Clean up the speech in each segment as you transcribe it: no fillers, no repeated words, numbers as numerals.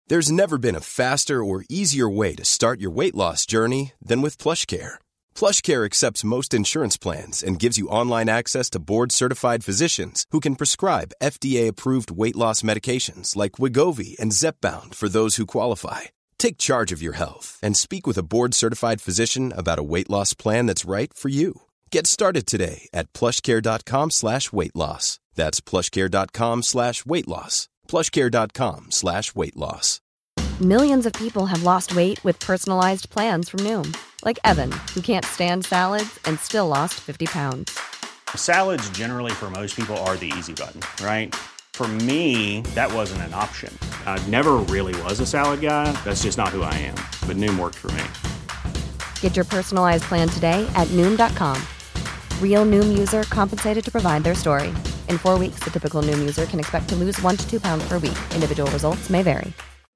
There's never been a faster or easier way to start your weight loss journey than with PlushCare. PlushCare accepts most insurance plans and gives you online access to board-certified physicians who can prescribe FDA-approved weight loss medications like Wegovy and Zepbound for those who qualify. Take charge of your health and speak with a board-certified physician about a weight loss plan that's right for you. Get started today at plushcare.com/weight loss. That's plushcare.com/weight loss. plushcare.com/weight loss. Millions of people have lost weight with personalized plans from Noom. Like Evan, who can't stand salads and still lost 50 pounds. Salads generally for most people are the easy button, right? For me, that wasn't an option. I never really was a salad guy. That's just not who I am. But Noom worked for me. Get your personalized plan today at Noom.com. Real Noom user compensated to provide their story. In 4 weeks, the typical Noom user can expect to lose 1 to 2 pounds per week. Individual results may vary.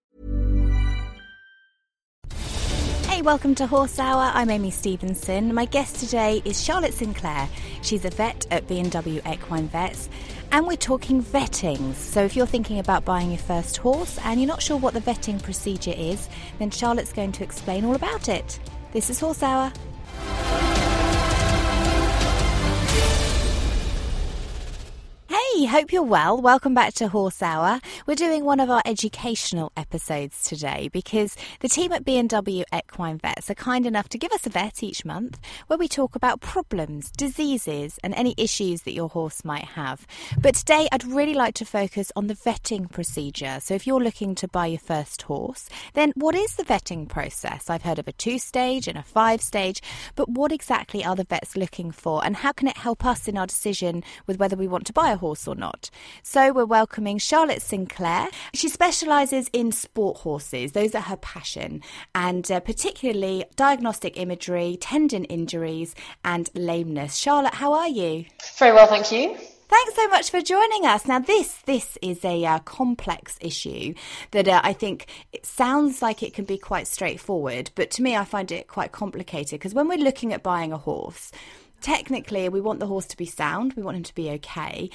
Hey, welcome to Horse Hour. I'm Amy Stevenson. My guest today is Charlotte Sinclair. She's a vet at B&W Equine Vets, and we're talking vettings. So if you're thinking about buying your first horse and you're not sure what the vetting procedure is, then Charlotte's going to explain all about it. This is Horse Hour. Hey, hope you're well. Welcome back to Horse Hour. We're doing one of our educational episodes today because the team at B&W Equine Vets are kind enough to give us a vet each month where we talk about problems, diseases and any issues that your horse might have. But today I'd really like to focus on the vetting procedure. So if you're looking to buy your first horse, then what is the vetting process? I've heard of a 2-stage and a 5-stage, but what exactly are the vets looking for and how can it help us in our decision with whether we want to buy a horse or not? So we're welcoming Charlotte Sinclair. She specialises in sport horses. Those are her passion, and particularly diagnostic imagery, tendon injuries and lameness. Charlotte, how are you? Very well, thank you. Thanks so much for joining us. Now, this is a complex issue that I think it sounds like it can be quite straightforward, but to me I find it quite complicated because when we're looking at buying a horse, technically, we want the horse to be sound. We want him to be okay.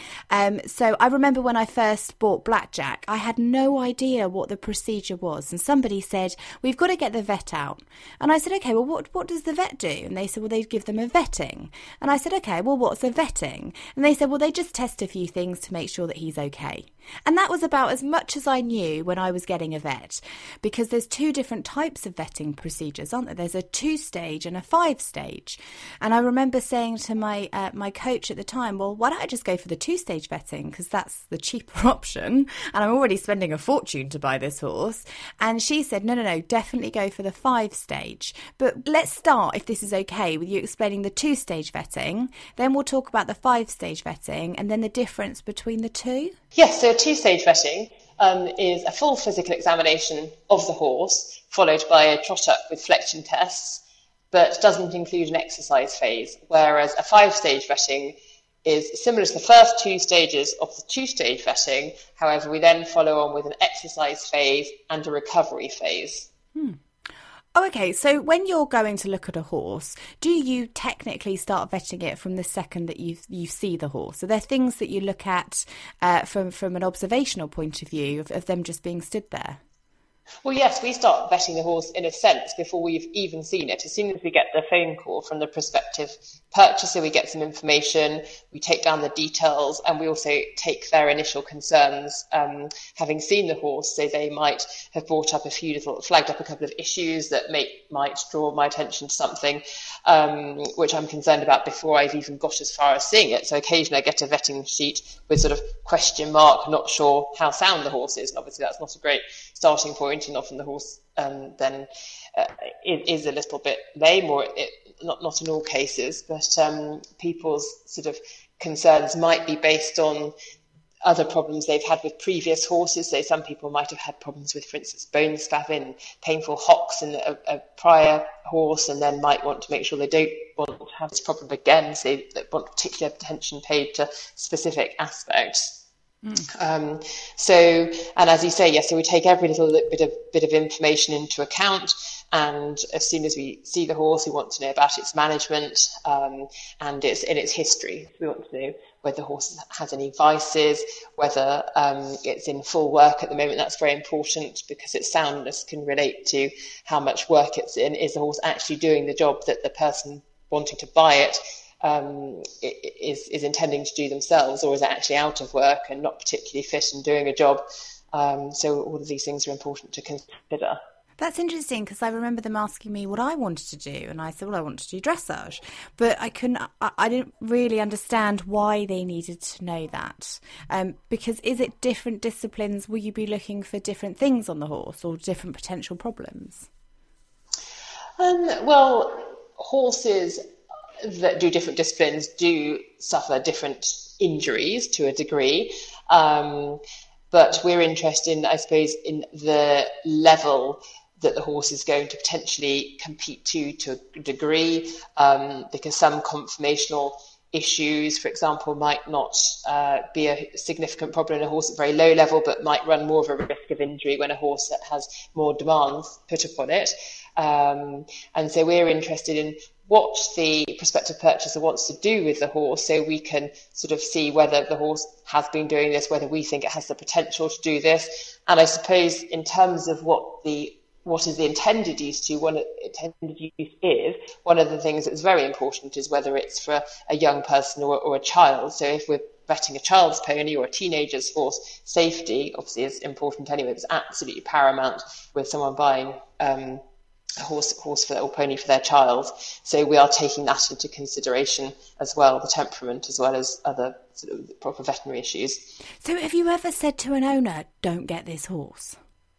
So I remember when I first bought Blackjack, I had no idea what the procedure was. And somebody said, we've got to get the vet out. And I said, okay, well, what does the vet do? And they said, well, they'd give them a vetting. And I said, okay, well, what's a vetting? And they said, well, they just test a few things to make sure that he's okay. And that was about as much as I knew when I was getting a vet, because there's 2 different types of vetting procedures, aren't there? There's a 2-stage and a 5-stage. And I remember saying to my coach at the time, well, why don't I just go for the 2-stage vetting, because that's the cheaper option and I'm already spending a fortune to buy this horse. And she said, no, definitely go for the 5-stage. But let's start, if this is okay, with you explaining the 2-stage vetting, then we'll talk about the 5-stage vetting and then the difference between the two. Yes, so a 2-stage vetting is a full physical examination of the horse, followed by a trot-up with flexion tests, but doesn't include an exercise phase, whereas a 5-stage vetting is similar to the first 2 stages of the 2-stage vetting. However, we then follow on with an exercise phase and a recovery phase. Oh, okay. So when you're going to look at a horse, do you technically start vetting it from the second that you see the horse? Are there things that you look at from an observational point of view of them just being stood there? Well, yes, we start vetting the horse in a sense before we've even seen it. As soon as we get the phone call from the prospective purchaser, we get some information, we take down the details, and we also take their initial concerns, having seen the horse. So they might have flagged up a couple of issues that might draw my attention to something which I'm concerned about before I've even got as far as seeing it. So occasionally I get a vetting sheet with sort of question mark, not sure how sound the horse is. And obviously that's not a great starting point, and often the horse then it is a little bit lame, or not in all cases, but people's sort of concerns might be based on other problems they've had with previous horses. So some people might have had problems with, for instance, bone spavin, painful hocks in a prior horse, and then might want to make sure they don't want to have this problem again, so they want particular attention paid to specific aspects. So, and as you say, yes, so we take every little bit of information into account, and as soon as we see the horse, we want to know about its management and its history. We want to know whether the horse has any vices, whether it's in full work at the moment. That's very important because its soundness can relate to how much work it's in. Is the horse actually doing the job that the person wanting to buy it is intending to do themselves, or is it actually out of work and not particularly fit and doing a job? So all of these things are important to consider. That's interesting, because I remember them asking me what I wanted to do, and I said, well, I want to do dressage, but I didn't really understand why they needed to know that. Because is it different disciplines? Will you be looking for different things on the horse or different potential problems? Well, horses that do different disciplines do suffer different injuries to a degree. But we're interested in, I suppose, in the level that the horse is going to potentially compete to a degree, because some conformational issues, for example, might not be a significant problem in a horse at very low level, but might run more of a risk of injury when a horse that has more demands put upon it. And so we're interested in what the prospective purchaser wants to do with the horse, so we can sort of see whether the horse has been doing this, whether we think it has the potential to do this. And I suppose in terms of what is the intended use to, one of the things that's very important is whether it's for a young person or a child. So if we're betting a child's pony or a teenager's horse, safety obviously is important anyway. It's absolutely paramount with someone buying a horse or pony for their child. So we are taking that into consideration as well, the temperament as well as other sort of proper veterinary issues. So have you ever said to an owner, don't get this horse?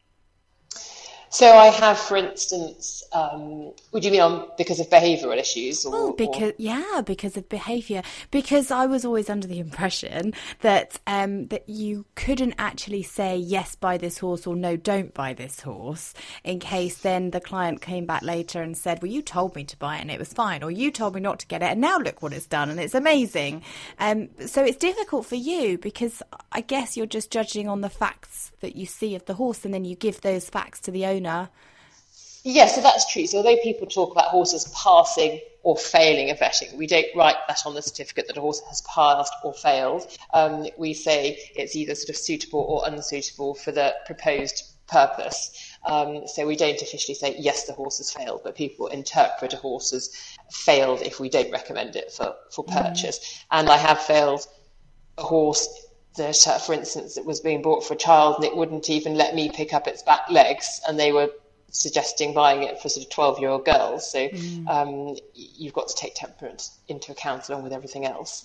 So I have, for instance, would you mean because of behavioural issues? Because of behaviour. Because I was always under the impression that you couldn't actually say yes, buy this horse, or no, don't buy this horse, in case then the client came back later and said, well, you told me to buy it and it was fine, or you told me not to get it and now look what it's done and it's amazing. So it's difficult for you because I guess you're just judging on the facts that you see of the horse, and then you give those facts to the owner. Yes, so that's true. So although people talk about horses passing or failing a vetting, we don't write that on the certificate that a horse has passed or failed. We say it's either sort of suitable or unsuitable for the proposed purpose. So we don't officially say, yes, the horse has failed, but people interpret a horse as failed if we don't recommend it for purchase. And I have failed a horse that, for instance, it was being bought for a child and it wouldn't even let me pick up its back legs, and they were suggesting buying it for sort of 12-year-old girls. So you've got to take temperament into account along with everything else.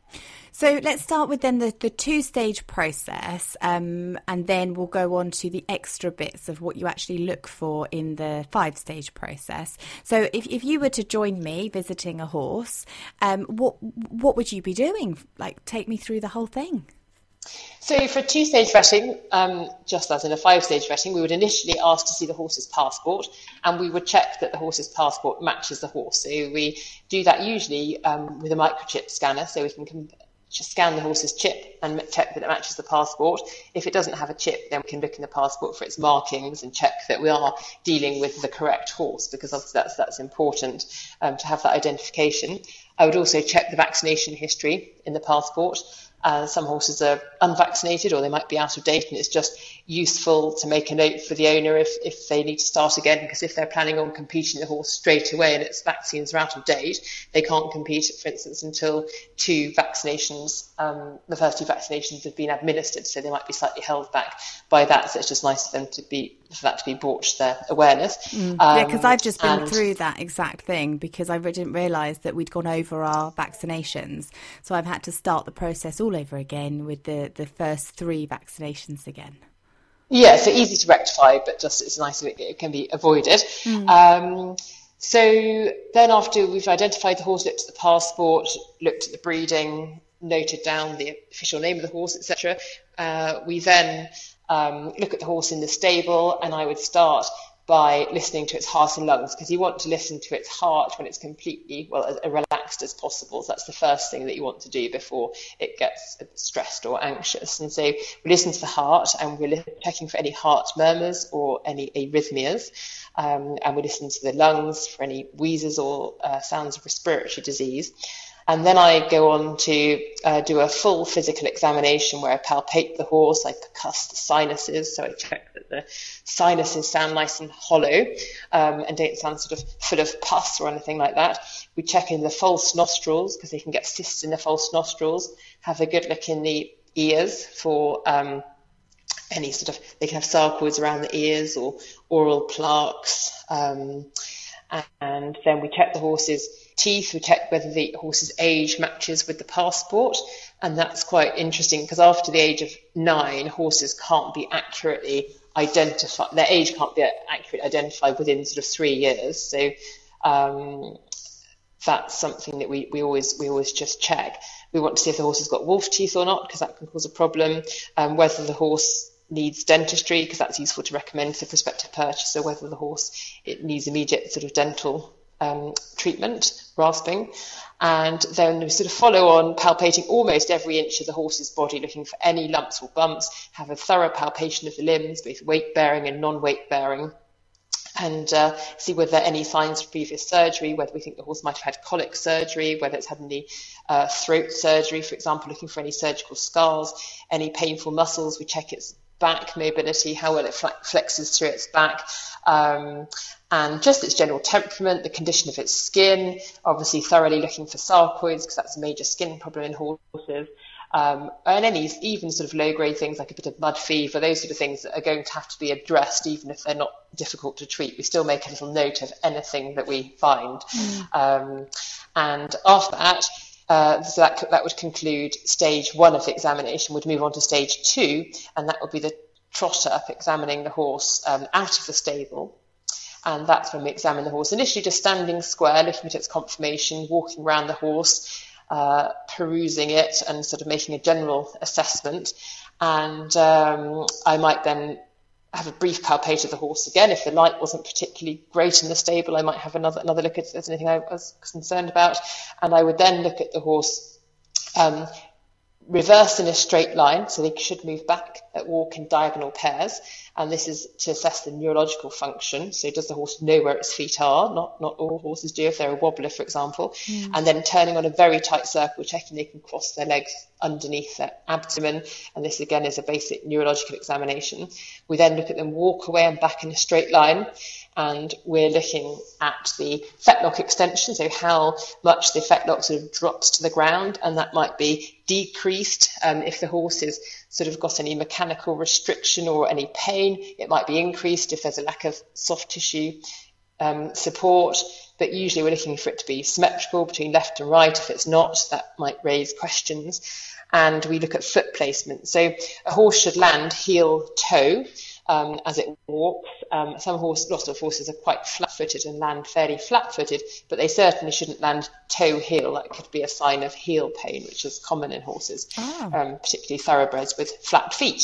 So let's start with then the two-stage process, and then we'll go on to the extra bits of what you actually look for in the 5-stage process. So if you were to join me visiting a horse, what would you be doing? Like, take me through the whole thing. So for a 2-stage vetting, just as in a 5-stage vetting, we would initially ask to see the horse's passport, and we would check that the horse's passport matches the horse. So we do that usually with a microchip scanner, so we can scan the horse's chip and check that it matches the passport. If it doesn't have a chip, then we can look in the passport for its markings and check that we are dealing with the correct horse, because obviously that's important to have that identification. I would also check the vaccination history in the passport. Some horses are unvaccinated or they might be out of date, and it's just useful to make a note for the owner if they need to start again, because if they're planning on competing the horse straight away and its vaccines are out of date, they can't compete, for instance, until the first 2 vaccinations have been administered, so they might be slightly held back by that. So it's just nice for that to be brought to their awareness. Because I've just been through that exact thing, because I didn't realise that we'd gone over our vaccinations, so I've had to start the process all over again with the first 3 vaccinations again. Yeah, so easy to rectify, but just it's nice if it can be avoided. So then after we've identified the horse, looked at the passport, looked at the breeding, noted down the official name of the horse, etc., we then look at the horse in the stable, and I would start by listening to its heart and lungs, because you want to listen to its heart when it's completely, as relaxed as possible. So that's the first thing that you want to do before it gets stressed or anxious. And so we listen to the heart, and we're checking for any heart murmurs or any arrhythmias. And we listen to the lungs for any wheezes or sounds of respiratory disease. And then I go on to do a full physical examination where I palpate the horse, I percuss the sinuses, so I check that the sinuses sound nice and hollow and don't sound sort of full of pus or anything like that. We check in the false nostrils because they can get cysts in the false nostrils, have a good look in the ears for any sort of, they can have sarcoids around the ears or oral plaques. And then we check the horse's teeth, we check whether the horse's age matches with the passport, and that's quite interesting because after the age of 9, horses can't be accurately identified, their age can't be accurately identified within sort of 3 years. So that's something that we always just check. We want to see if the horse has got wolf teeth or not, because that can cause a problem, whether the horse needs dentistry, because that's useful to recommend to the prospective purchaser, whether the horse, it needs immediate sort of dental treatment, rasping. And then we sort of follow on palpating almost every inch of the horse's body, looking for any lumps or bumps, have a thorough palpation of the limbs, both weight bearing and non-weight bearing, and see whether there are any signs of previous surgery, whether we think the horse might have had colic surgery, whether it's had any throat surgery, for example, looking for any surgical scars, any painful muscles. We check its back mobility, how well it flexes through its back, and just its general temperament, the condition of its skin, obviously thoroughly looking for sarcoids because that's a major skin problem in horses, and any even sort of low-grade things like a bit of mud fever, those sort of things that are going to have to be addressed even if they're not difficult to treat. We still make a little note of anything that we find. And after that, so that would conclude stage 1 of the examination. Would move on to stage 2, and that would be the trotter up examining the horse out of the stable. And that's when we examine the horse initially just standing square, looking at its conformation, walking around the horse, perusing it and sort of making a general assessment. And I might then have a brief palpate of the horse again. If the light wasn't particularly great in the stable, I might have another look if there's anything I was concerned about. And I would then look at the horse reverse in a straight line, so they should move back, walk in diagonal pairs. And this is to assess the neurological function. So does the horse know where its feet are? Not all horses do, if they're a wobbler, for example. And then turning on a very tight circle, checking they can cross their legs underneath their abdomen. And this again is a basic neurological examination. We then look at them walk away and back in a straight line. And we're looking at the fetlock extension, so how much the fetlock sort of drops to the ground, and that might be decreased if the horse has sort of got any mechanical restriction or any pain. It might be increased if there's a lack of soft tissue support, but usually we're looking for it to be symmetrical between left and right. If it's not, that might raise questions. And we look at foot placement. So a horse should land heel-toe as it walks. Lots of horses are quite flat-footed and land fairly flat-footed, but they certainly shouldn't land toe-heel. That could be a sign of heel pain, which is common in horses, particularly thoroughbreds with flat feet.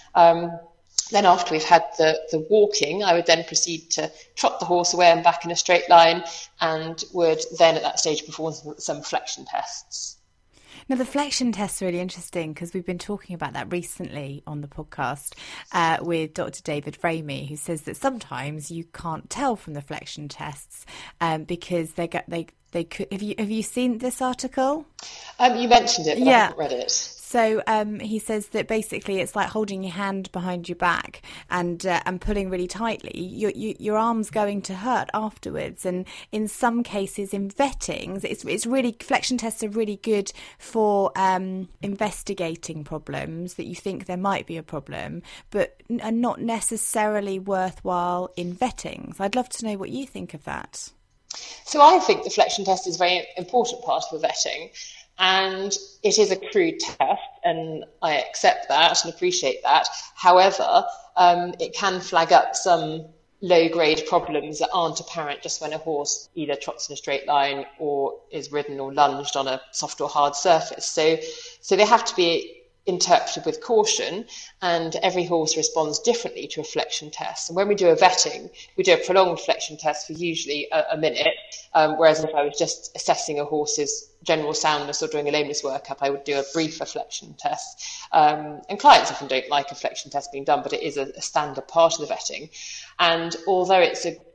Then after we've had the walking, I would then proceed to trot the horse away and back in a straight line, and would then at that stage perform some flexion tests. Now, the flexion test's really interesting because we've been talking about that recently on the podcast with Dr. David Ramey, who says that sometimes you can't tell from the flexion tests because they could. Have you seen this article? You mentioned it, but I haven't read it. So he says that basically it's like holding your hand behind your back and pulling really tightly. Your arm's going to hurt afterwards. And in some cases, in vettings, it's really, flexion tests are really good for investigating problems that you think there might be a problem, but are not necessarily worthwhile in vettings. I'd love to know what you think of that. So I think the flexion test is a very important part of the vetting. And it is a crude test, and I accept that and appreciate that. However, it can flag up some low-grade problems that aren't apparent just when a horse either trots in a straight line or is ridden or lunged on a soft or hard surface. So they have to be interpreted with caution, and every horse responds differently to a flexion test. And when we do a vetting, we do a prolonged flexion test for usually a minute, whereas if I was just assessing a horse's general soundness or doing a lameness workup, I would do a briefer flexion test. And clients often don't like a flexion test being done, but it is a standard part of the vetting. And although it's a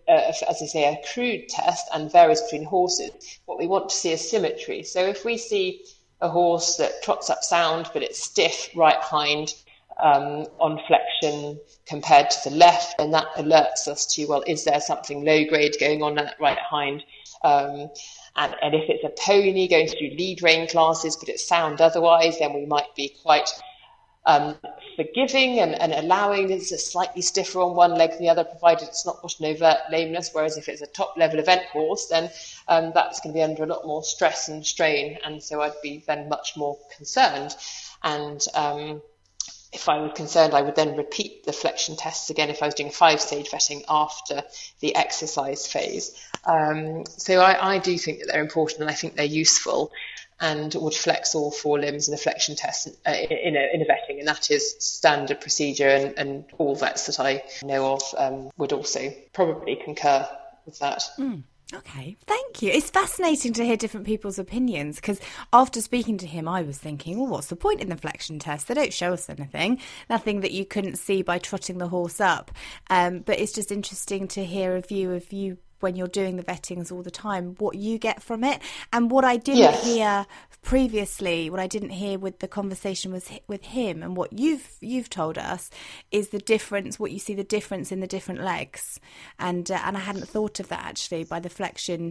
as I say, a crude test and varies between horses. What we want to see is symmetry. So if we see a horse that trots up sound, but it's stiff right hind on flexion compared to the left, and that alerts us to, well, is there something low grade going on in that right hind? And if it's a pony going through lead rein classes, but it's sound otherwise, then we might be quite forgiving and allowing this a slightly stiffer on one leg than the other, provided it's not got an overt lameness. Whereas if it's a top level event horse, then that's going to be under a lot more stress and strain. And so I'd be then much more concerned. And if I was concerned, I would then repeat the flexion tests again if I was doing 5-stage vetting after the exercise phase. So I do think that they're important, and I think they're useful, and would flex all 4 limbs in a flexion test in a vetting, and that is standard procedure, and all vets that I know of would also probably concur with that. Okay, thank you. It's fascinating to hear different people's opinions, because after speaking to him, I was thinking, well, what's the point in the flexion test? They don't show us anything that you couldn't see by trotting the horse up. But it's just interesting to hear a view of you when you're doing the vettings all the time, what you get from it. And what I didn't hear previously, what I didn't hear with the conversation was with him, and what you've told us is the difference, what you see the difference in the different legs. And I hadn't thought of that actually by the flexion,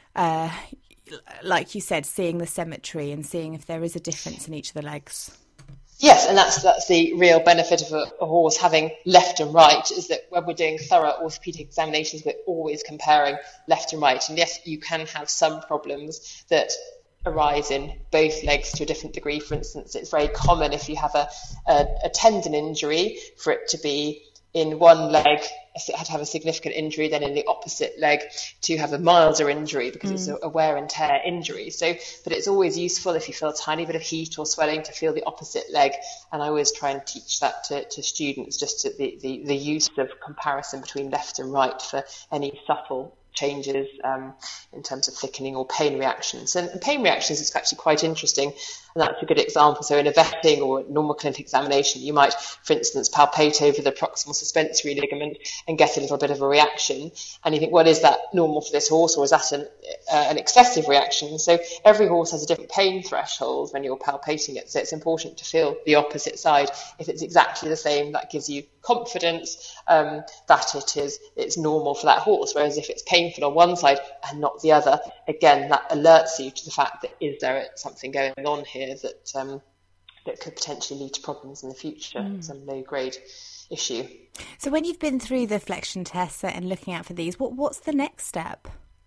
like you said, seeing the symmetry and seeing if there is a difference in each of the legs. Yes, and that's the real benefit of a horse having left and right, is that when we're doing thorough orthopaedic examinations, we're always comparing left and right. And yes, you can have some problems that arise in both legs to a different degree. For instance, it's very common if you have a tendon injury for it to be in one leg, to have a significant injury, then in the opposite leg to have a milder injury, because it's a wear and tear injury. So, but it's always useful if you feel a tiny bit of heat or swelling to feel the opposite leg. And I always try and teach that to students, just to the use of comparison between left and right for any subtle changes in terms of thickening or pain reactions. And pain reactions is actually quite interesting, and that's a good example. So in a vetting or normal clinical examination, you might, for instance, palpate over the proximal suspensory ligament and get a little bit of a reaction, and you think, well, is that normal for this horse, or is that an excessive reaction? So every horse has a different pain threshold when you're palpating it, so it's important to feel the opposite side. If it's exactly the same, that gives you confidence that it's normal for that horse. Whereas if it's painful on one side and not the other, again, that alerts you to the fact that is there something going on here that could potentially lead to problems in the future, some low grade issue. So when you've been through the flexion tests and looking out for these, what's the next step?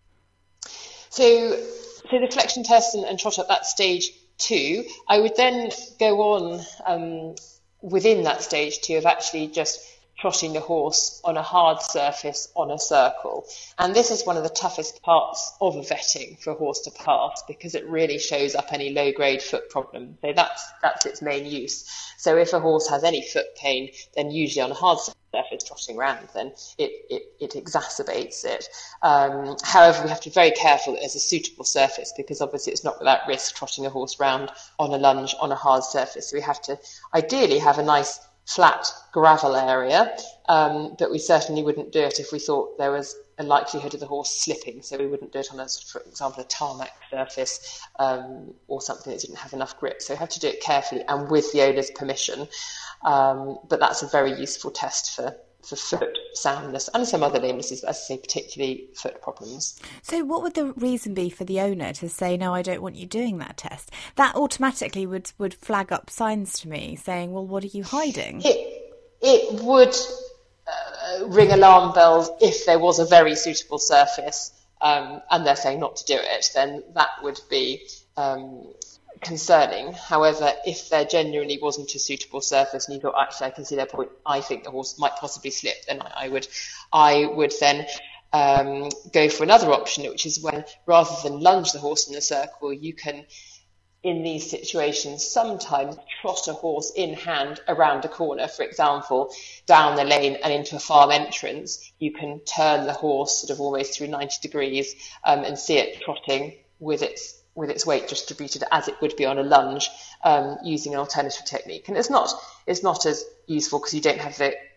So the flexion test and trot up, that stage 2, I would then go on within that stage 2 of actually just trotting the horse on a hard surface on a circle. And this is one of the toughest parts of a vetting for a horse to pass, because it really shows up any low-grade foot problem. So that's its main use. So if a horse has any foot pain, then usually on a hard surface trotting around, then it exacerbates it. However, we have to be very careful that there's a suitable surface, because obviously it's not without risk trotting a horse round on a lunge on a hard surface. So we have to ideally have a nice flat gravel area, but we certainly wouldn't do it if we thought there was a likelihood of the horse slipping. So we wouldn't do it on, for example, a tarmac surface or something that didn't have enough grip. So we have to do it carefully and with the owner's permission. But that's a very useful test for foot soundness and some other lamenesses, but as I say, particularly foot problems. So what would the reason be for the owner to say, no, I don't want you doing that test? That automatically would flag up signs to me saying, well, what are you hiding? It would ring alarm bells if there was a very suitable surface and they're saying not to do it, then that would be concerning. However, if there genuinely wasn't a suitable surface and you thought, actually, I can see their point, I think the horse might possibly slip, then I would then go for another option, which is when, rather than lunge the horse in a circle, you can, in these situations, sometimes trot a horse in hand around a corner. For example, down the lane and into a farm entrance, you can turn the horse sort of almost through 90 degrees and see it trotting with its weight distributed as it would be on a lunge, using an alternative technique. And it's not as useful because you don't have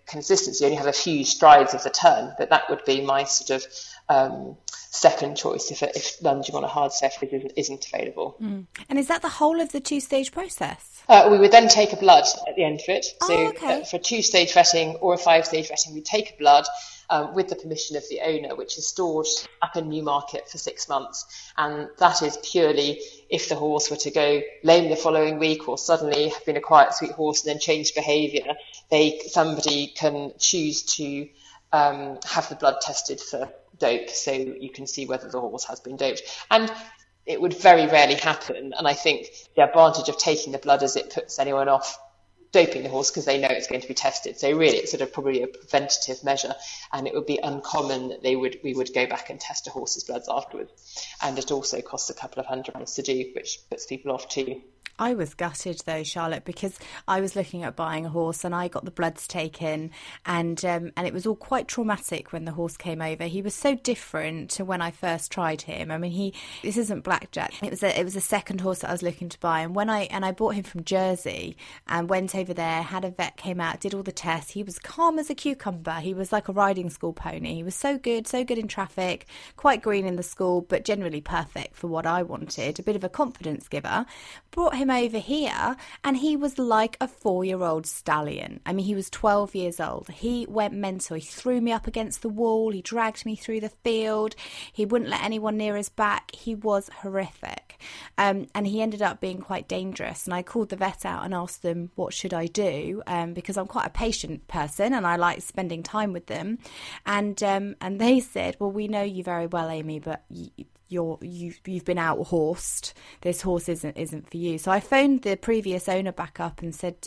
consistency, only have a few strides of the turn. But that would be my sort of second choice if lunging on a hard surface isn't available. And is that the whole of the 2-stage process? We would then take a blood at the end of it. So okay. For a 2-stage vetting or a 5-stage vetting, we take a blood with the permission of the owner, which is stored up in Newmarket for 6 months. And that is purely if the horse were to go lame the following week or suddenly have been a quiet, sweet horse and then change behaviour, somebody can choose to have the blood tested for dope, so you can see whether the horse has been doped. And it would very rarely happen. And I think the advantage of taking the blood is it puts anyone off doping the horse because they know it's going to be tested. So really, it's sort of probably a preventative measure, and it would be uncommon that we would go back and test a horse's bloods afterwards. And it also costs a couple of £100 to do, which puts people off too. I was gutted though, Charlotte, because I was looking at buying a horse and I got the bloods taken, and it was all quite traumatic when the horse came over. He was so different to when I first tried him. I mean, this isn't Blackjack. It was a second horse that I was looking to buy, and I bought him from Jersey and went over there, had a vet came out, did all the tests. He was calm as a cucumber. He was like a riding school pony. He was so good in traffic, quite green in the school, but generally perfect for what I wanted. A bit of a confidence giver. Brought him over here and he was like a 4-year-old stallion. I mean, he was 12 years old. He went mental. He threw me up against the wall. He dragged me through the field. He wouldn't let anyone near his back. He was horrific. And he ended up being quite dangerous. And I called the vet out and asked them, what should I do? Because I'm quite a patient person and I like spending time with them. And they said, well, we know you very well, Amy, but you've been out-horsed. This horse isn't for you. So I phoned the previous owner back up and said,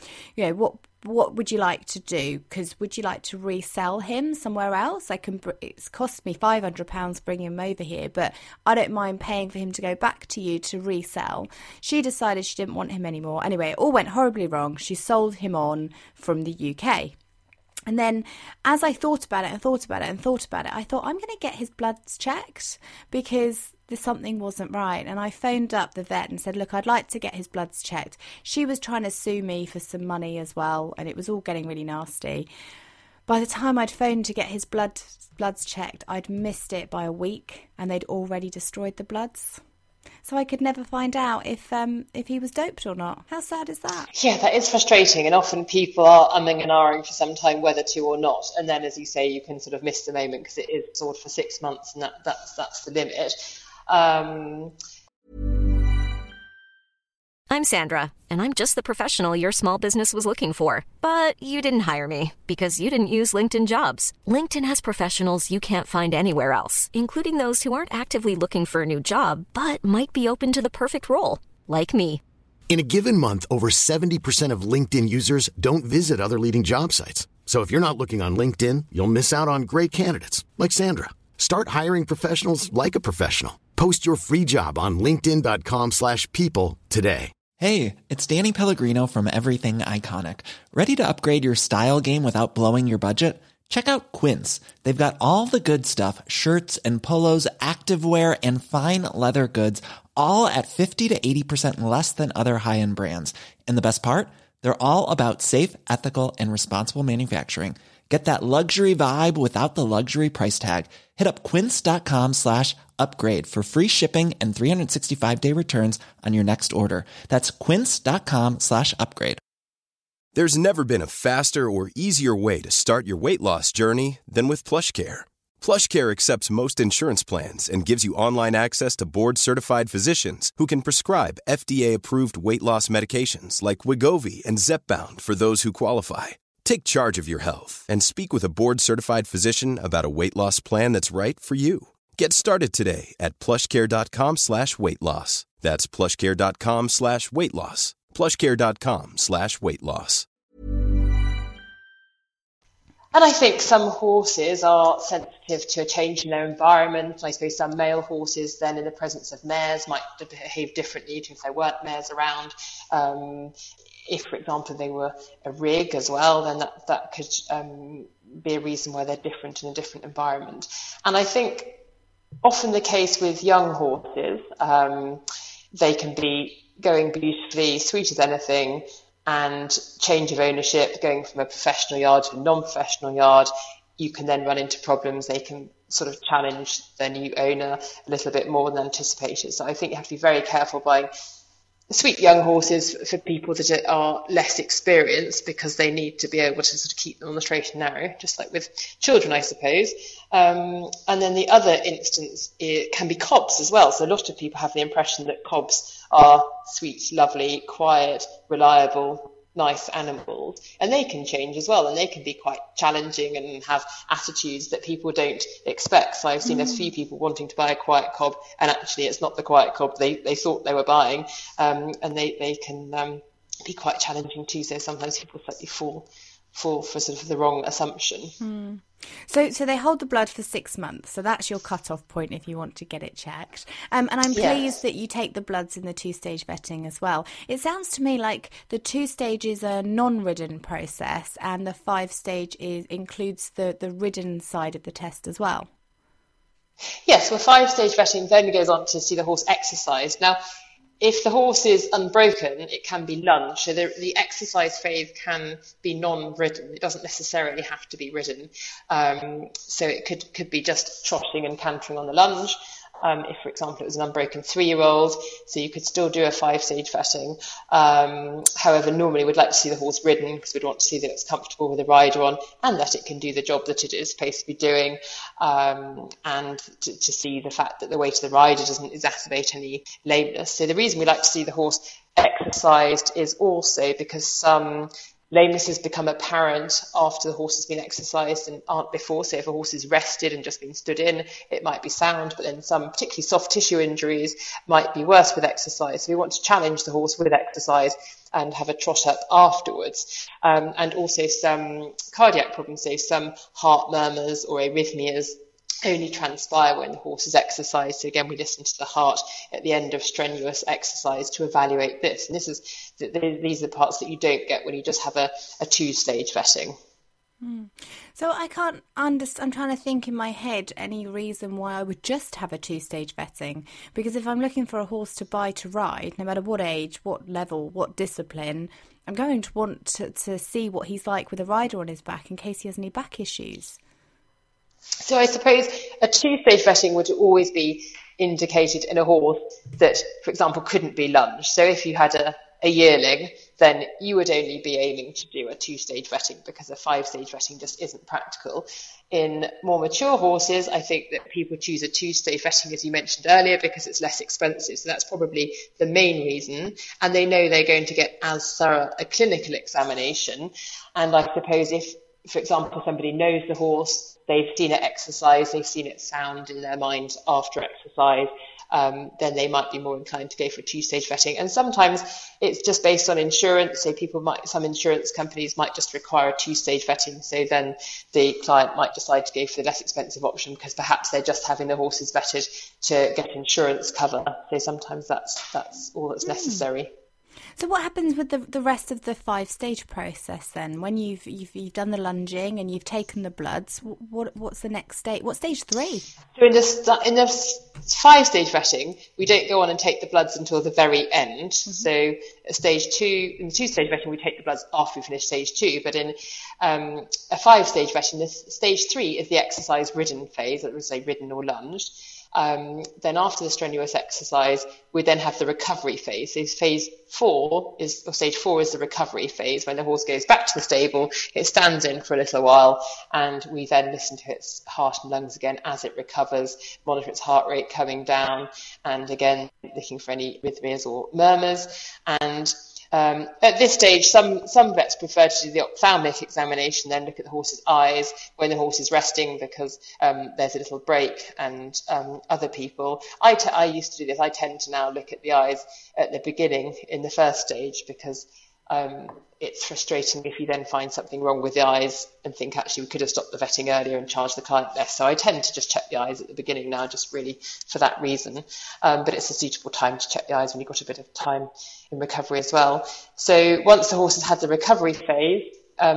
what would you like to do? Because would you like to resell him somewhere else? It's cost me £500 bringing him over here, but I don't mind paying for him to go back to you to resell. She decided she didn't want him anymore. Anyway, it all went horribly wrong. She sold him on from the UK. And then as I thought about it, I thought, I'm going to get his bloods checked because something wasn't right. And I phoned up the vet and said, look, I'd like to get his bloods checked. She was trying to sue me for some money as well, and it was all getting really nasty. By the time I'd phoned to get his bloods checked, I'd missed it by a week and they'd already destroyed the bloods. So I could never find out if he was doped or not. How sad is that? Yeah, that is frustrating. And often people are umming and ahhing for some time whether to or not. And then, as you say, you can sort of miss the moment because it is stored for 6 months and that's the limit. I'm Sandra, and I'm just the professional your small business was looking for. But you didn't hire me because you didn't use LinkedIn Jobs. LinkedIn has professionals you can't find anywhere else, including those who aren't actively looking for a new job, but might be open to the perfect role, like me. In a given month, over 70% of LinkedIn users don't visit other leading job sites. So if you're not looking on LinkedIn, you'll miss out on great candidates, like Sandra. Start hiring professionals like a professional. Post your free job on linkedin.com/people today. Hey, it's Danny Pellegrino from Everything Iconic. Ready to upgrade your style game without blowing your budget? Check out Quince. They've got all the good stuff, shirts and polos, activewear, and fine leather goods, all at 50 to 80% less than other high-end brands. And the best part? They're all about safe, ethical, and responsible manufacturing. Get that luxury vibe without the luxury price tag. Hit up quince.com/upgrade for free shipping and 365-day returns on your next order. That's quince.com/upgrade. There's never been a faster or easier way to start your weight loss journey than with PlushCare. PlushCare accepts most insurance plans and gives you online access to board-certified physicians who can prescribe FDA-approved weight loss medications like Wegovy and Zepbound for those who qualify. Take charge of your health and speak with a board-certified physician about a weight loss plan that's right for you. Get started today at plushcare.com/weight-loss. That's plushcare.com/weight-loss. plushcare.com/weight-loss. And I think some horses are sensitive to a change in their environment. I suppose some male horses then in the presence of mares might behave differently to if there weren't mares around. If, for example, they were a rig as well, then that could be a reason why they're different in a different environment. And I think often the case with young horses, they can be going beautifully, sweet as anything, and change of ownership, going from a professional yard to a non-professional yard, you can then run into problems. They can sort of challenge their new owner a little bit more than anticipated. So I think you have to be very careful buying sweet young horses for people that are less experienced, because they need to be able to sort of keep them on the straight and narrow, just like with children, I suppose. And then the other instance, it can be cobs as well. So a lot of people have the impression that cobs are sweet, lovely, quiet, reliable, nice animals, and they can change as well, and they can be quite challenging and have attitudes that people don't expect. So I've seen a few people wanting to buy a quiet cob, and actually it's not the quiet cob they thought they were buying, and they can be quite challenging too. So sometimes people slightly fall for sort of the wrong assumption. So they hold the blood for 6 months. So that's your cut-off point if you want to get it checked. And I'm pleased that you take the bloods in the 2-stage vetting as well. It sounds to me like the 2-stage is a non-ridden process, and the 5-stage includes the ridden side of the test as well. Yes, well, 5-stage vetting then goes on to see the horse exercise. Now, if the horse is unbroken, it can be lunged. So the exercise phase can be non-ridden. It doesn't necessarily have to be ridden. So it could be just trotting and cantering on the lunge. If, for example, it was an unbroken 3-year-old, so you could still do a 5-stage vetting. However, normally we'd like to see the horse ridden, because we'd want to see that it's comfortable with the rider on, and that it can do the job that it is supposed to be doing, and to see the fact that the weight of the rider doesn't exacerbate any lameness. So the reason we like to see the horse exercised is also because some lamenesses become apparent after the horse has been exercised and aren't before. So if a horse is rested and just been stood in, it might be sound, but then some particularly soft tissue injuries might be worse with exercise. So we want to challenge the horse with exercise and have a trot up afterwards. And also some cardiac problems, so some heart murmurs or arrhythmias only transpire when the horse is exercised. So again, we listen to the heart at the end of strenuous exercise to evaluate this. And these are the parts that you don't get when you just have a 2-stage vetting. So I can't understand, I'm trying to think in my head any reason why I would just have a 2-stage vetting, because if I'm looking for a horse to buy to ride, no matter what age, what level, what discipline, I'm going to want to see what he's like with a rider on his back in case he has any back issues. So I suppose a 2-stage vetting would always be indicated in a horse that, for example, couldn't be lunged. So if you had a yearling, then you would only be aiming to do a 2-stage vetting, because a 5-stage vetting just isn't practical. In more mature horses, I think that people choose a 2-stage vetting, as you mentioned earlier, because it's less expensive. So that's probably the main reason. And they know they're going to get as thorough a clinical examination. And I suppose if, for example, somebody knows the horse, they've seen it exercise, they've seen it sound in their mind after exercise, then they might be more inclined to go for a 2-stage vetting. And sometimes it's just based on insurance. So some insurance companies might just require a 2-stage vetting. So then the client might decide to go for the less expensive option, because perhaps they're just having the horses vetted to get insurance cover. So sometimes that's all that's necessary. So what happens with the rest of the 5-stage process then? When you've done the lunging and you've taken the bloods, what's the next stage? What's stage 3? So in the 5-stage vetting, we don't go on and take the bloods until the very end. Mm-hmm. So at stage 2, in the 2-stage vetting, we take the bloods after we finish stage 2. But in a 5-stage vetting, this stage 3 is the exercise ridden phase, that would say ridden or lunged. Then after the strenuous exercise, we then have the recovery phase. So stage 4 is the recovery phase, when the horse goes back to the stable, it stands in for a little while, and we then listen to its heart and lungs again as it recovers, monitor its heart rate coming down, and again, looking for any arrhythmias or murmurs. And at this stage, some vets prefer to do the ophthalmic examination, then look at the horse's eyes when the horse is resting, because there's a little break, and other people. I used to do this. I tend to now look at the eyes at the beginning in the first stage, because it's frustrating if you then find something wrong with the eyes and think, actually, we could have stopped the vetting earlier and charged the client less. So I tend to just check the eyes at the beginning now, just really for that reason. But it's a suitable time to check the eyes when you've got a bit of time in recovery as well. So once the horse has had the recovery phase,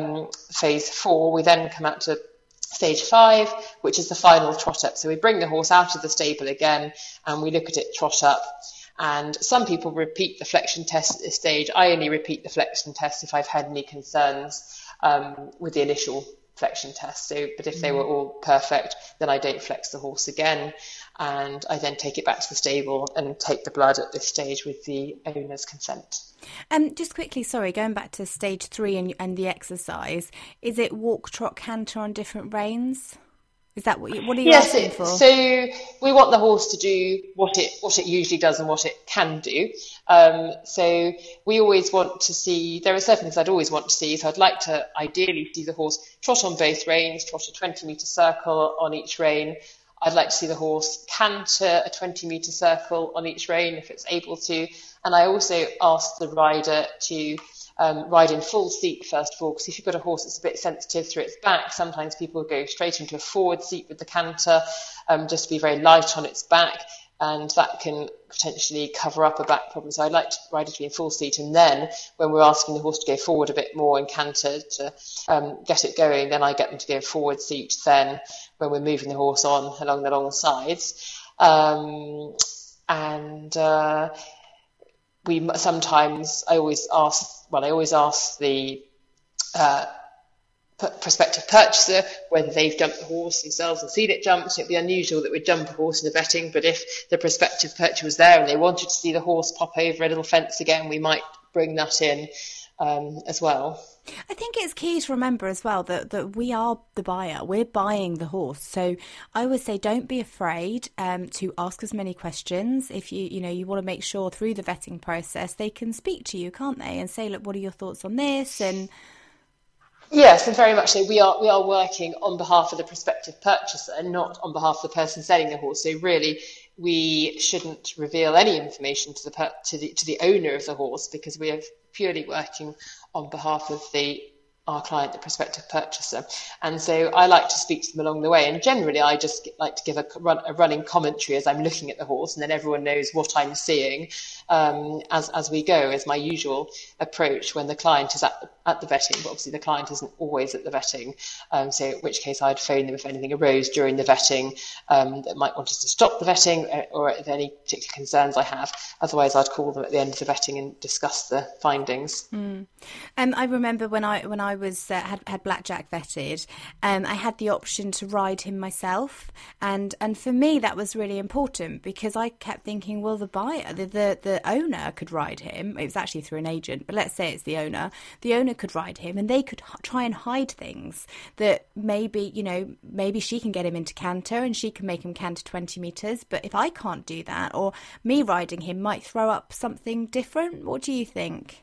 phase 4, we then come out to stage 5, which is the final trot up. So we bring the horse out of the stable again, and we look at it trot up. And some people repeat the flexion test at this stage. I only repeat the flexion test if I've had any concerns with the initial flexion test. But if they were all perfect, then I don't flex the horse again. And I then take it back to the stable and take the blood at this stage with the owner's consent. Just quickly, sorry, going back to stage 3 and the exercise, is it walk, trot, canter on different reins? Is that what are you asking for? So we want the horse to do what it usually does and what it can do. So we always want to see, there are certain things I'd always want to see. So I'd like to ideally see the horse trot on both reins, trot a 20-metre circle on each rein. I'd like to see the horse canter a 20-metre circle on each rein if it's able to. And I also ask the rider to ride in full seat first of all, because if you've got a horse that's a bit sensitive through its back, sometimes people go straight into a forward seat with the canter, just to be very light on its back, and that can potentially cover up a back problem. So I'd like the rider to be in full seat, and then when we're asking the horse to go forward a bit more and canter to get it going, then I get them to go in forward seat then when we're moving the horse on along the long sides. I always ask the prospective purchaser whether they've jumped the horse themselves and seen it jump. So it'd be unusual that we'd jump a horse in a betting, but if the prospective purchaser was there and they wanted to see the horse pop over a little fence again, we might bring that in as well. I think it's key to remember as well that we are the buyer. We're buying the horse. So I would say don't be afraid to ask as many questions. If you want to make sure through the vetting process they can speak to you, can't they? And say, look, what are your thoughts on this? And yes, and very much so. We are working on behalf of the prospective purchaser and not on behalf of the person selling the horse. So really, we shouldn't reveal any information to the owner of the horse, because we are purely working on behalf of our client, the prospective purchaser. And so I like to speak to them along the way. And generally, I just like to give a running commentary as I'm looking at the horse, and then everyone knows what I'm seeing as we go, is my usual approach when the client is at the vetting. But obviously, the client isn't always at the vetting. So in which case, I'd phone them if anything arose during the vetting that might want us to stop the vetting, or if any particular concerns I have. Otherwise, I'd call them at the end of the vetting and discuss the findings. I remember when I was had Blackjack vetted, I had the option to ride him myself, and for me that was really important, because I kept thinking, well, the buyer, the owner could ride him. It was actually through an agent, but let's say it's the owner. The owner could ride him, and they could try and hide things that maybe she can get him into canter, and she can make him canter 20 metres. But if I can't do that, or me riding him might throw up something different. What do you think?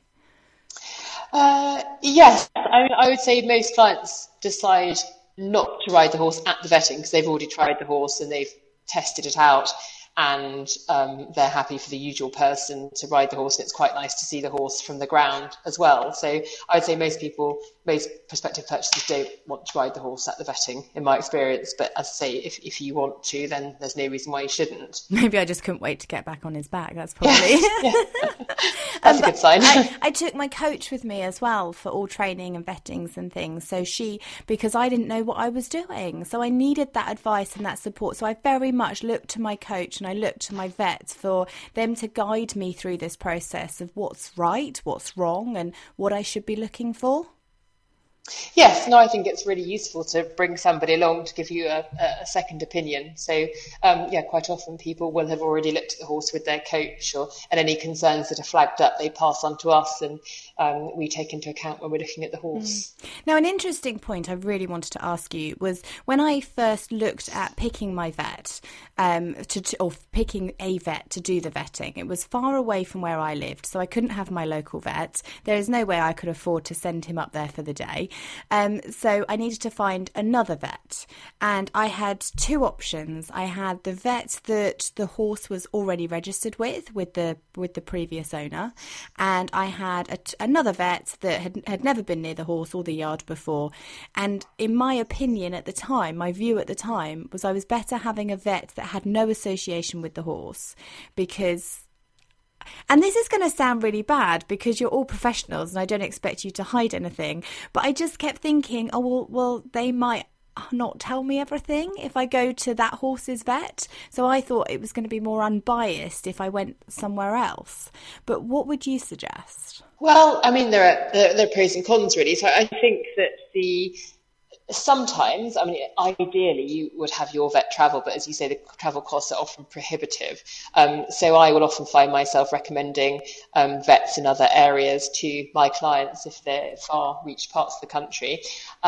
Yes, I would say most clients decide not to ride the horse at the vetting because they've already tried the horse and they've tested it out, and they're happy for the usual person to ride the horse, and it's quite nice to see the horse from the ground as well. So I would say most prospective purchasers don't want to ride the horse at the vetting, in my experience. But as I say, if you want to, then there's no reason why you shouldn't. Maybe I just couldn't wait to get back on his back. That's probably that's a good sign. I took my coach with me as well for all training and vettings and things. So because I didn't know what I was doing, so I needed that advice and that support. So I very much looked to my coach and I looked to my vet for them to guide me through this process of what's right, what's wrong, and what I should be looking for. Yes, no, I think it's really useful to bring somebody along to give you a second opinion. So, quite often people will have already looked at the horse with their coach, and any concerns that are flagged up, they pass on to us, and we take into account when we're looking at the horse. Now, an interesting point I really wanted to ask you was when I first looked at picking my vet, or picking a vet to do the vetting, it was far away from where I lived, so I couldn't have my local vet. There is no way I could afford to send him up there for the day. So I needed to find another vet, and I had two options. I had the vet that the horse was already registered with the previous owner, and I had another vet that had never been near the horse or the yard before. And in my opinion at the time, my view at the time was I was better having a vet that had no association with the horse, because, and this is going to sound really bad because you're all professionals and I don't expect you to hide anything, but I just kept thinking, well, they might not tell me everything if I go to that horse's vet. So I thought it was going to be more unbiased if I went somewhere else. But what would you suggest? Well, I mean, there are pros and cons, really. So I think that sometimes, I mean, ideally you would have your vet travel, but as you say, the travel costs are often prohibitive. So I will often find myself recommending vets in other areas to my clients if they're far-reached parts of the country.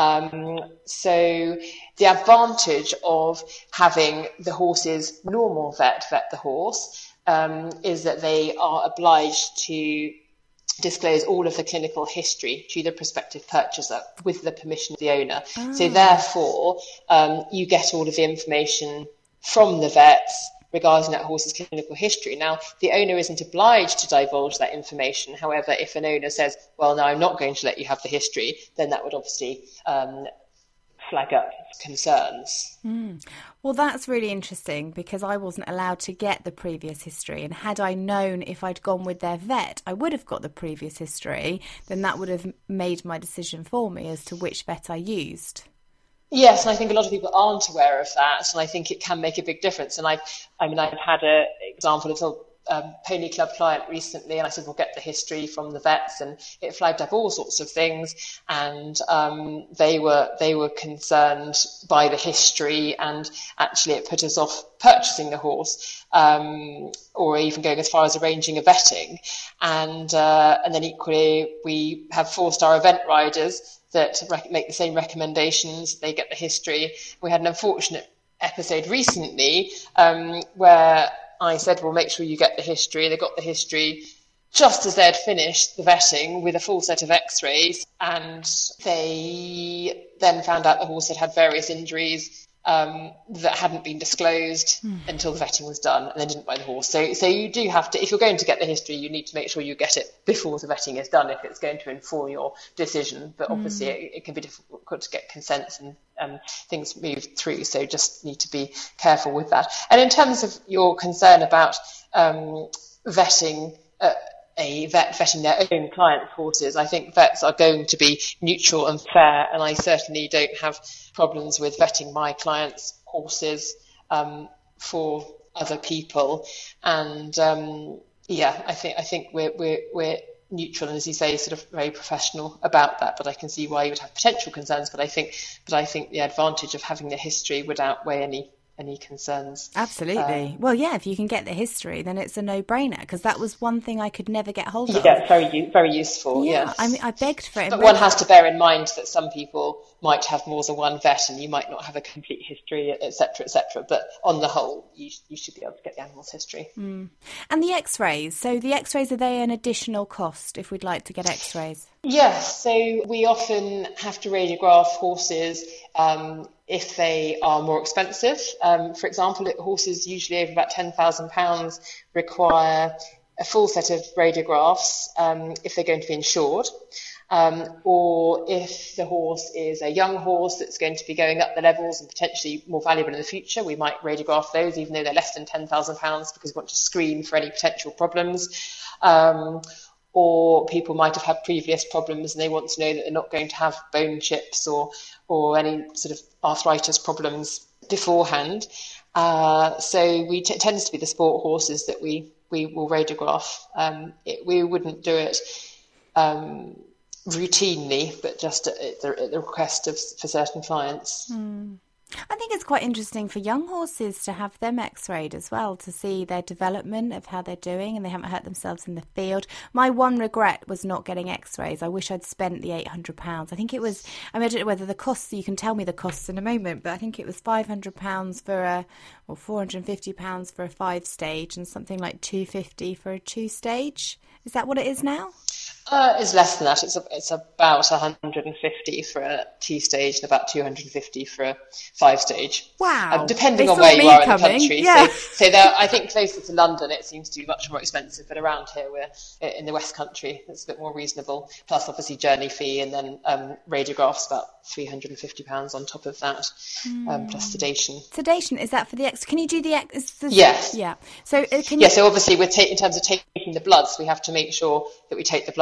So the advantage of having the horse's normal vet the horse is that they are obliged to disclose all of the clinical history to the prospective purchaser with the permission of the owner. So therefore, you get all of the information from the vets regarding that horse's clinical history. Now, the owner isn't obliged to divulge that information. However, if an owner says, well, no, I'm not going to let you have the history, then that would obviously flag up concerns. Well, that's really interesting because I wasn't allowed to get the previous history, and had I known if I'd gone with their vet I would have got the previous history, then that would have made my decision for me as to which vet I used. Yes, and I think a lot of people aren't aware of that, and I think it can make a big difference. And I've had an example of a pony club client recently, and I said, we'll get the history from the vets, and it flagged up all sorts of things, and they were concerned by the history, and actually it put us off purchasing the horse, or even going as far as arranging a vetting. And then equally, we have 4-star event riders that make the same recommendations. They get the history. We had an unfortunate episode recently where I said, well, make sure you get the history. They got the history just as they had finished the vetting with a full set of x-rays, and they then found out the horse had various injuries that hadn't been disclosed until the vetting was done, and then didn't buy the horse. So you do have to, if you're going to get the history, you need to make sure you get it before the vetting is done if it's going to inform your decision. But obviously it can be difficult to get consents and things move through, so just need to be careful with that. And in terms of your concern about vetting their own clients' horses, I think vets are going to be neutral and fair, and I certainly don't have problems with vetting my clients' horses for other people. And I think we're neutral, and as you say, sort of very professional about that. But I can see why you would have potential concerns. But I think the advantage of having the history would outweigh any concerns. Absolutely. Well, yeah, if you can get the history, then it's a no-brainer, because that was one thing I could never get hold of. Yeah, very useful. Yeah, yes. I mean, I begged for it. But one has to bear in mind that some people might have more than one vet, and you might not have a complete history, etc., etc. But on the whole, you should be able to get the animal's history. And the x-rays. So the x-rays, are they an additional cost if we'd like to get x-rays? Yes. So we often have to radiograph horses if they are more expensive. For example, horses usually over about £10,000 require a full set of radiographs if they're going to be insured. Or if the horse is a young horse that's going to be going up the levels and potentially more valuable in the future, we might radiograph those even though they're less than £10,000 because we want to screen for any potential problems. Or people might have had previous problems and they want to know that they're not going to have bone chips or any sort of arthritis problems beforehand. So it tends to be the sport horses that we will radiograph. We wouldn't do it routinely, but just at the request for certain clients. I think it's quite interesting for young horses to have them x-rayed as well, to see their development of how they're doing and they haven't hurt themselves in the field. My one regret was not getting x-rays. I wish I'd spent the £800. I think it was, I don't know whether the costs, you can tell me the costs in a moment, but I think it was £500 or £450 for a 5-stage and something like £250 for a 2-stage. Is that what it is now? It's less than that. It's about 150 for a 2-stage and about 250 for a 5-stage. Wow! Depending on where you are in the country. Yeah. So there, I think closer to London, it seems to be much more expensive. But around here, we're in the West Country. It's a bit more reasonable. Plus, obviously, journey fee and then radiographs about £350 on top of that, plus sedation. Sedation, is that for the X? Can you do the X? Yes. Yeah. So So obviously, in terms of taking the bloods, we have to make sure that we take the bloods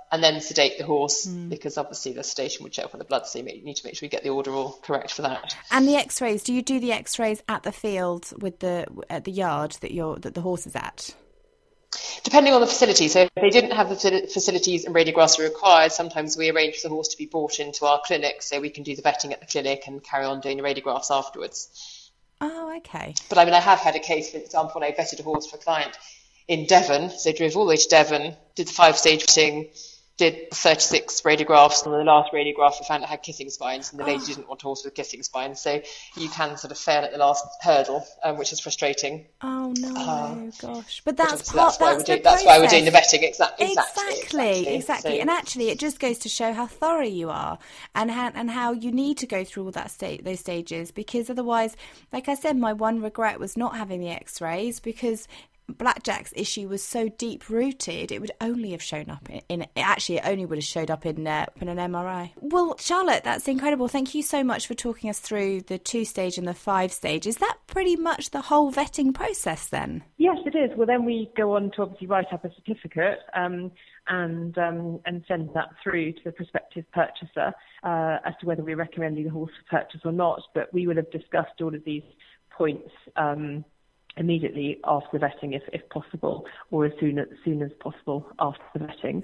and then sedate the horse, because obviously the sedation would check for the blood, so you need to make sure you get the order all correct for that. And the X-rays, do you do the X-rays at the field at the yard that the horse is at? Depending on the facility. So if they didn't have the facilities and radiographs were required, sometimes we arrange for the horse to be brought into our clinic so we can do the vetting at the clinic and carry on doing the radiographs afterwards. Oh, okay. But I mean, I have had a case, for example, when I vetted a horse for a client in Devon. So I drove all the way to Devon, did the 5-stage vetting, did 36 radiographs, and on the last radiograph I found it had kissing spines, and the lady didn't want a horse with kissing spines. So you can sort of fail at the last hurdle, which is frustrating. Oh no, gosh! But that's why we're doing the vetting. Exactly. So, and actually, it just goes to show how thorough you are, and how you need to go through all those stages, because otherwise, like I said, my one regret was not having the X-rays, because Blackjack's issue was so deep rooted, it would only have shown up it only would have showed up in an MRI. Well, Charlotte, that's incredible. Thank you so much for talking us through the 2-stage and the 5-stage. Is that pretty much the whole vetting process then? Yes, it is. Well, then we go on to obviously write up a certificate and send that through to the prospective purchaser as to whether we're recommending the horse for purchase or not. But we will have discussed all of these points immediately after the vetting, if possible, or as soon as possible after the vetting.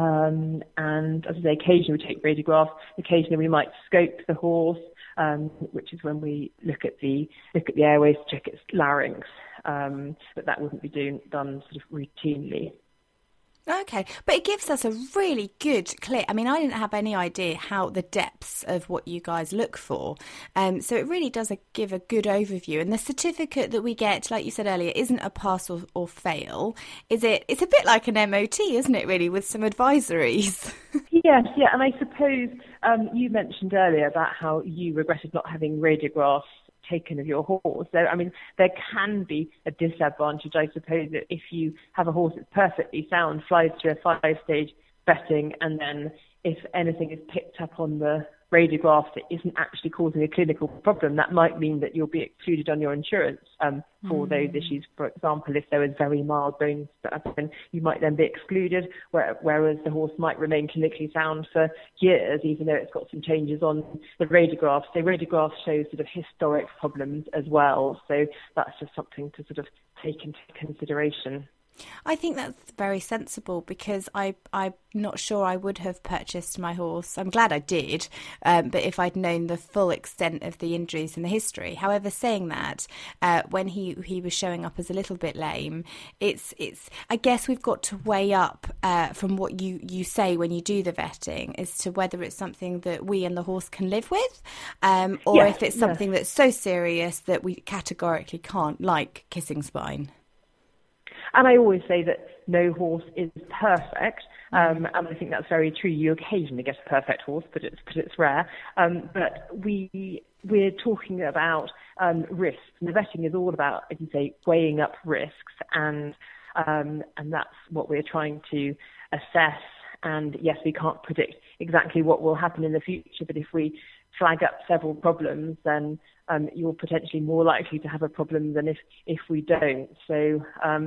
And as I say, occasionally we take radiographs. Occasionally we might scope the horse, which is when we look at the airways to check its larynx. But that wouldn't be done sort of routinely. Okay, but it gives us a really good clip. I mean, I didn't have any idea how the depths of what you guys look for. So it really does give a good overview. And the certificate that we get, like you said earlier, isn't a pass or fail. Is it? It's a bit like an MOT, isn't it, really, with some advisories? Yes, yeah. And I suppose you mentioned earlier about how you regretted not having radiographs taken of your horse. So, I mean, there can be a disadvantage, I suppose, that if you have a horse that's perfectly sound, flies through a 5-stage vetting, and then if anything is picked up on the radiograph that isn't actually causing a clinical problem, that might mean that you'll be excluded on your insurance for those issues. For example, if there was very mild bone spasm, you might then be excluded, whereas the horse might remain clinically sound for years, even though it's got some changes on the radiographs. So radiographs show sort of historic problems as well. So that's just something to sort of take into consideration. I think that's very sensible, because I'm not sure I would have purchased my horse. I'm glad I did, but if I'd known the full extent of the injuries and the history. However, saying that, when he was showing up as a little bit lame, it's I guess we've got to weigh up from what you say when you do the vetting as to whether it's something that we and the horse can live with, or if it's something that's so serious that we categorically can't, like kissing spine. And I always say that no horse is perfect, and I think that's very true. You occasionally get a perfect horse, but it's rare. But we're talking about risks, and the vetting is all about, as you say, weighing up risks, and that's what we're trying to assess. And yes, we can't predict exactly what will happen in the future, but if we flag up several problems, then you're potentially more likely to have a problem than if we don't. So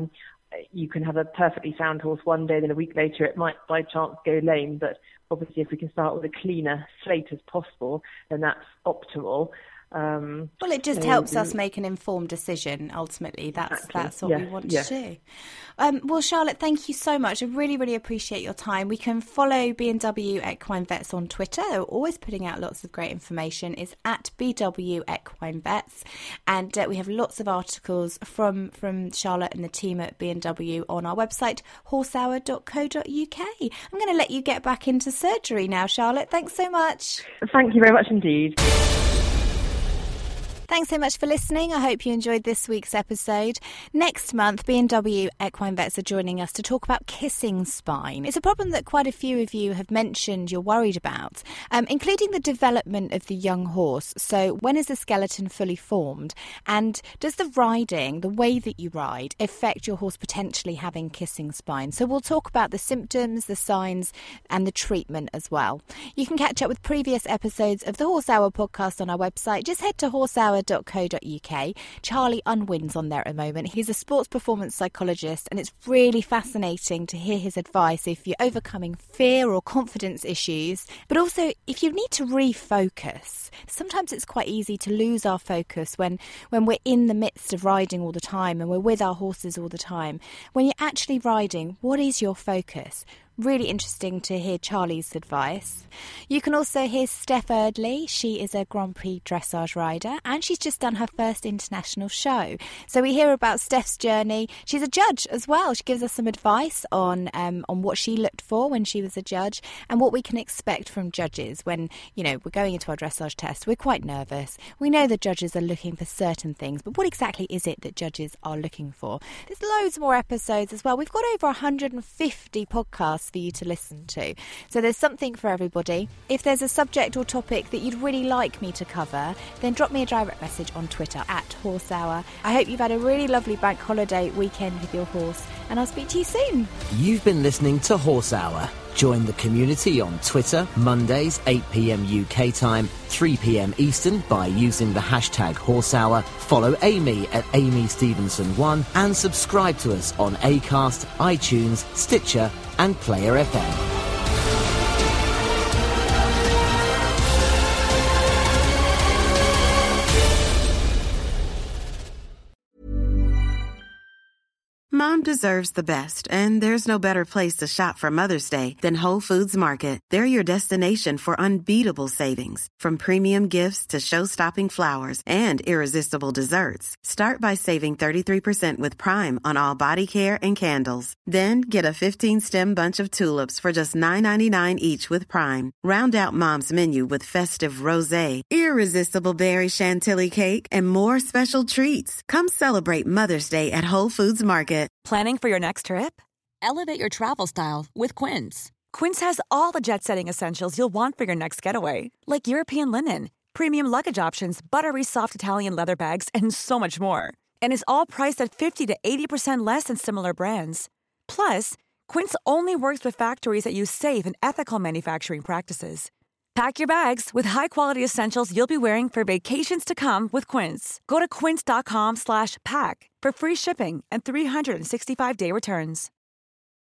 you can have a perfectly sound horse one day, then a week later it might by chance go lame. But obviously if we can start with a cleaner slate as possible, then that's optimal. Well, it just helps us make an informed decision. Ultimately, that's what we want to do. Well, Charlotte, thank you so much. I really, really appreciate your time. We can follow B&W Equine Vets on Twitter. They're always putting out lots of great information. It's at BW Equine Vets, and we have lots of articles from Charlotte and the team at B&W on our website, horsehour.co.uk. I'm going to let you get back into surgery now, Charlotte. Thanks so much. Thank you very much indeed. Thanks so much for listening. I hope you enjoyed this week's episode. Next month, B&W Equine Vets are joining us to talk about kissing spine. It's a problem that quite a few of you have mentioned you're worried about, including the development of the young horse. So when is the skeleton fully formed? And does the riding, the way that you ride, affect your horse potentially having kissing spine? So we'll talk about the symptoms, the signs, and the treatment as well. You can catch up with previous episodes of the Horse Hour podcast on our website. Just head to horsehour.co.uk horsehour.co.uk. Charlie Unwin's on there at the moment. He's a sports performance psychologist, and it's really fascinating to hear his advice if you're overcoming fear or confidence issues, but also if you need to refocus. Sometimes it's quite easy to lose our focus when we're in the midst of riding all the time and we're with our horses all the time. When you're actually riding, what is your focus? Really interesting to hear Charlie's advice. You can also hear Steph Erdley. She is a Grand Prix dressage rider and she's just done her first international show. So we hear about Steph's journey. She's a judge as well. She gives us some advice on what she looked for when she was a judge and what we can expect from judges when, we're going into our dressage test. We're quite nervous. We know the judges are looking for certain things, but what exactly is it that judges are looking for? There's loads more episodes as well. We've got over 150 podcasts for you to listen to. So there's something for everybody. If there's a subject or topic that you'd really like me to cover, then drop me a direct message on Twitter @HorseHour. I hope you've had a really lovely bank holiday weekend with your horse, and I'll speak to you soon. You've been listening to Horse Hour. Join the community on Twitter, Mondays, 8 p.m. UK time, 3 p.m. Eastern by using the hashtag HorseHour. Follow Amy at AmyStevenson1 and subscribe to us on Acast, iTunes, Stitcher and Player FM. Mom deserves the best, and there's no better place to shop for Mother's Day than Whole Foods Market. They're your destination for unbeatable savings, from premium gifts to show-stopping flowers and irresistible desserts. Start by saving 33% with Prime on all body care and candles. Then get a 15-stem bunch of tulips for just $9.99 each with Prime. Round out Mom's menu with festive rosé, irresistible berry chantilly cake, and more special treats. Come celebrate Mother's Day at Whole Foods Market. Planning for your next trip? Elevate your travel style with Quince. Quince has all the jet-setting essentials you'll want for your next getaway, like European linen, premium luggage options, buttery soft Italian leather bags, and so much more. And is all priced at 50 to 80% less than similar brands. Plus, Quince only works with factories that use safe and ethical manufacturing practices. Pack your bags with high-quality essentials you'll be wearing for vacations to come with Quince. Go to quince.com/pack for free shipping and 365-day returns.